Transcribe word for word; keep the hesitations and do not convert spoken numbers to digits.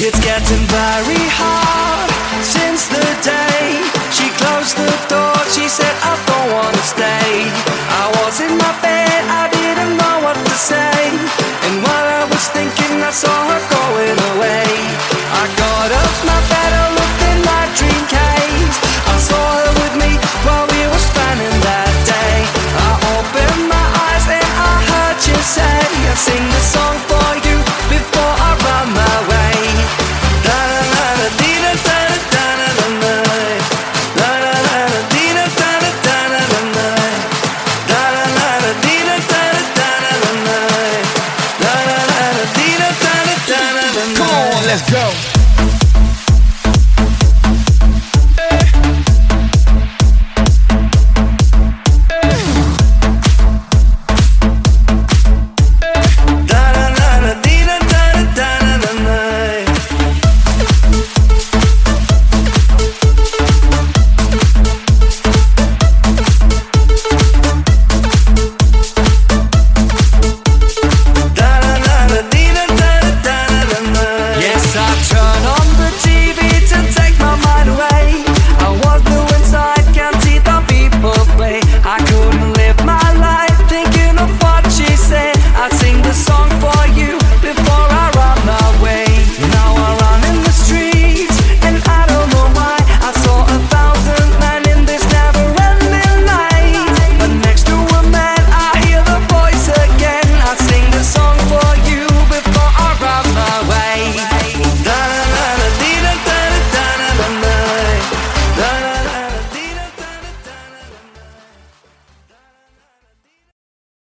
It's getting very hard since the day she closed the door. She said, I don't wanna stay. I was in my bed, I didn't know what to say. And while I was thinking, I saw her going away. I got off my bed, I looked in my dream case. I saw her with me while we were spending that day. I opened my eyes and I heard you say, I sing the song for you before I run my way. La la la la dee da da da da da da. La la la la dee da da da da da da. La la la la dee da da da da da da. La la la la dee da da da da da. Come on, let's go.